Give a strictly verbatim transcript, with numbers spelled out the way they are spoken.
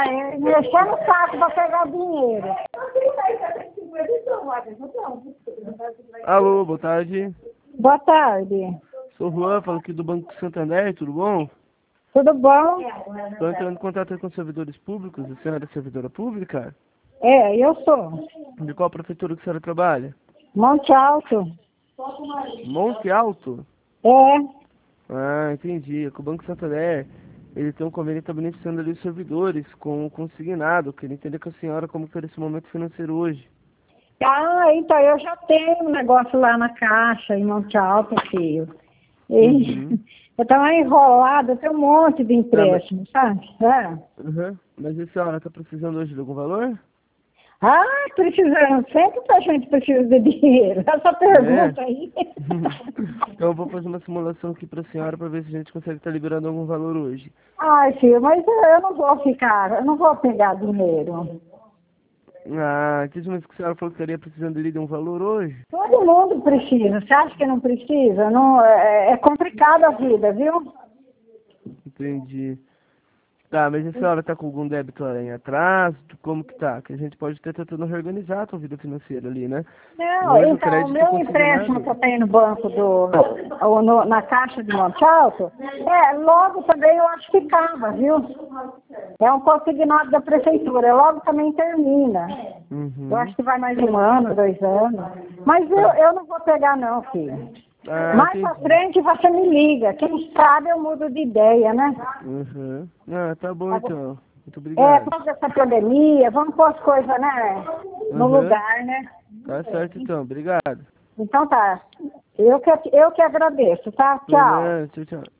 é, mexendo no saco pra pegar dinheiro. Alô, boa tarde. Boa tarde. Sou o Juan, falo aqui do Banco Santander, tudo bom? Tudo bom? Estou entrando em contato com servidores públicos, a senhora é servidora pública? É, eu sou. De qual prefeitura que a senhora trabalha? Monte Alto. Monte Alto? É. Ah, entendi. É que o Banco Santander, ele tem um convênio que está beneficiando ali os servidores com o consignado. Queria entender com a senhora como foi esse momento financeiro hoje. Ah, então eu já tenho um negócio lá na Caixa, em Monte Alto, filho. E Uhum. eu tava enrolada, eu tenho um monte de Tá, mas, empréstimo, sabe? É. uhum. Mas a senhora está precisando hoje de algum valor? Ah, precisando, sempre que a gente precisa de dinheiro. Essa É. pergunta aí. Então eu vou fazer uma simulação aqui para a senhora para ver se a gente consegue estar liberando algum valor hoje. Ai, filho, mas eu não vou ficar, eu não vou pegar dinheiro. Ah, que mas que a senhora falou que estaria precisando ali de um valor hoje? Todo mundo precisa. Você acha que não precisa? Não, é, é complicada a vida, viu? Entendi. Tá, mas a senhora tá com algum débito em atraso? Como que tá? Que a gente pode estar tentando reorganizar a tua vida financeira ali, né? Não, Hoje o então, o crédito meu empréstimo que consignado... eu tenho no banco do, ou no- na Caixa de Monte Alto, é, logo também eu acho que ficava, viu? É um consignado da prefeitura, logo também termina. Eu Uhum. acho que vai mais um ano, dois anos. Mas eu, Tá. eu não vou pegar não, filho. Ah, Mais pra entendi. frente você me liga. Quem sabe eu mudo de ideia, né? Uhum. Ah, tá bom então. Muito É, obrigado. por causa dessa pandemia, vamos pôr as coisas, né, no Uhum. lugar, né? Tá certo então, obrigado. Então tá. Eu que, eu que agradeço, tá? Por Tchau. nada, tchau, tchau.